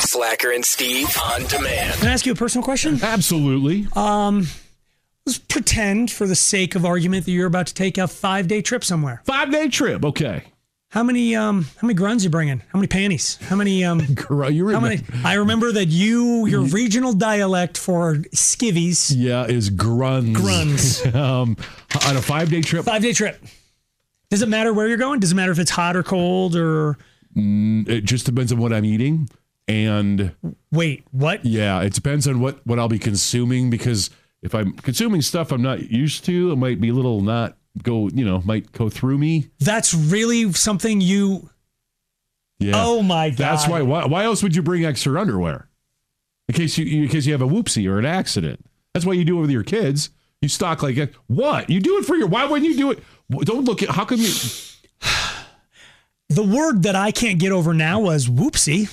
Slacker and Steve on demand. Can I ask you a personal question? Absolutely. Let's pretend, for the sake of argument, that you're about to take a 5-day trip somewhere. 5-day trip. Okay. How many gruns you bringing? How many panties? How many? How many? I remember that your regional dialect for skivvies. Yeah, is gruns. Gruns. On a 5-day trip. 5-day trip. Does it matter where you're going? Does it matter if it's hot or cold or? It just depends on what I'm eating. And wait, what? Yeah, it depends on what I'll be consuming, because if I'm consuming stuff I'm not used to, it might be a little might go through me. That's really something you. Yeah. Oh my God. That's why else would you bring extra underwear? In case you have a whoopsie or an accident. That's why you do it with your kids. You stock like what? You do it for why wouldn't you do it? Don't look at, how come you. The word that I can't get over now was whoopsie.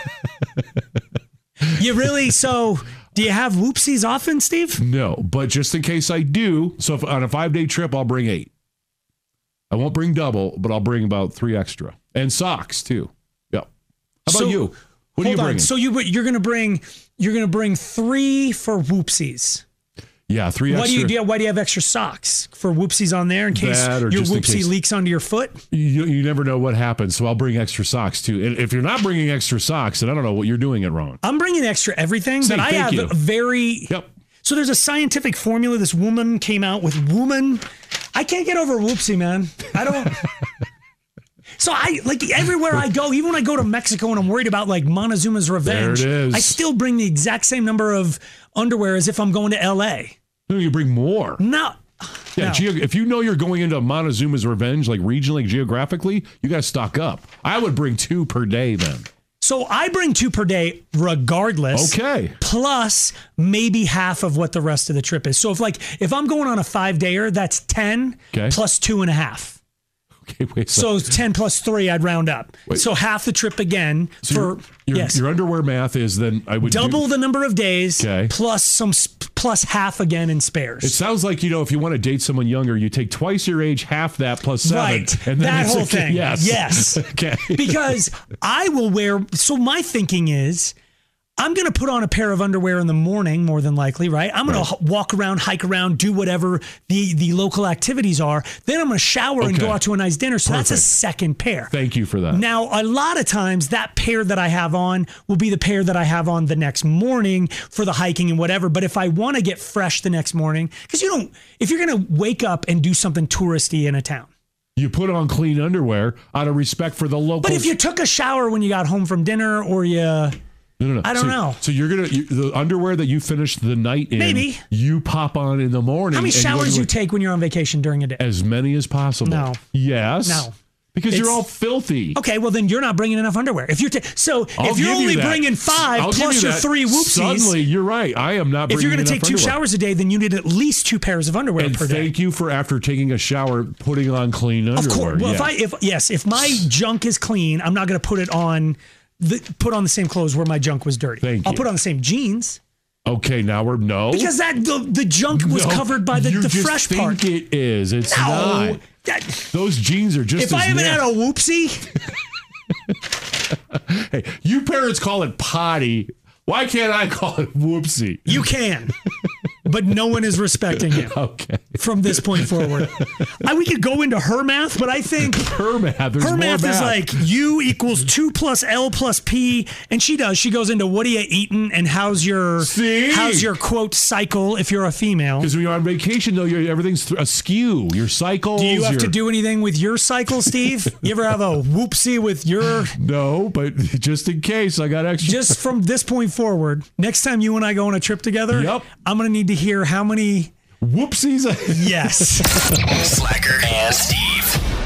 You really, so do you have whoopsies often, Steve? No, but just in case I do, so if on a 5-day trip, I'll bring 8. I won't bring double, but I'll bring about 3 extra. And socks too. Yep. How about you? What are you bringing? So you're gonna bring 3 for whoopsies. Yeah, 3 extra. Why do you have extra socks for whoopsies on there in case your whoopsie leaks onto your foot? You never know what happens, so I'll bring extra socks too. And if you're not bringing extra socks, then I don't know what you're doing it wrong. I'm bringing extra everything, but I have a very. Yep. So there's a scientific formula. This woman came out with woman. I can't get over whoopsie, man. I don't. So I everywhere I go, even when I go to Mexico and I'm worried about like Montezuma's Revenge, there it is. I still bring the exact same number of underwear as if I'm going to LA. No, you bring more. No. Yeah, if you know you're going into Montezuma's Revenge, like regionally, geographically, you got to stock up. I would bring 2 per day then. So I bring 2 per day regardless. Okay. Plus maybe half of what the rest of the trip is. So if I'm going on a 5-dayer, that's 10 plus 2.5. Okay, wait. So 10 plus 3, I'd round up. Wait. So half the trip again. So your underwear math is then I would double the number of days plus half again in spares. It sounds like, if you want to date someone younger, you take twice your age, half that plus 7. Right. And then that whole thing. Yes. Okay. Because I will wear. So my thinking is, I'm going to put on a pair of underwear in the morning, more than likely, right? I'm going to walk around, hike around, do whatever the local activities are. Then I'm going to shower and go out to a nice dinner. So that's a second pair. Thank you for that. Now, a lot of times that pair that I have on will be the pair that I have on the next morning for the hiking and whatever. But if I want to get fresh the next morning, because if you're going to wake up and do something touristy in a town, you put on clean underwear out of respect for the locals. But if you took a shower when you got home from dinner or you... No. I don't know. So you're the underwear that you finished the night in, maybe you pop on in the morning. How many showers you take when you're on vacation during a day? As many as possible. No. Yes. No. Because you're all filthy. Okay, well then you're not bringing enough underwear. If you're only bringing 5 plus your 3 whoopsies, suddenly you're right. I am not. If you're going to take 2 showers a day, then you need at least 2 pairs of underwear per day. Thank you for after taking a shower putting on clean underwear. Of course. Well, if my junk is clean, I'm not going to put it on. Put on the same clothes where my junk was dirty. I'll put on the same jeans. Okay, now because the junk was covered by the fresh part. You just think it is. It's not. Those jeans are just. If I haven't had a whoopsie. Hey, you parents call it potty. Why can't I call it whoopsie? You can. But no one is respecting you. Okay. From this point forward. We could go into her math, but I think her math is like U equals 2 plus L plus P. And she goes into what are you eating and how's your quote cycle if you're a female. Because when you're on vacation though, everything's askew. Your cycles. Do you have to do anything with your cycle, Steve? You ever have a whoopsie with your? No, but just in case I got extra. Just from this point forward, next time you and I go on a trip together, I'm going to need to hear how many whoopsies. Yes. Slacker and Steve.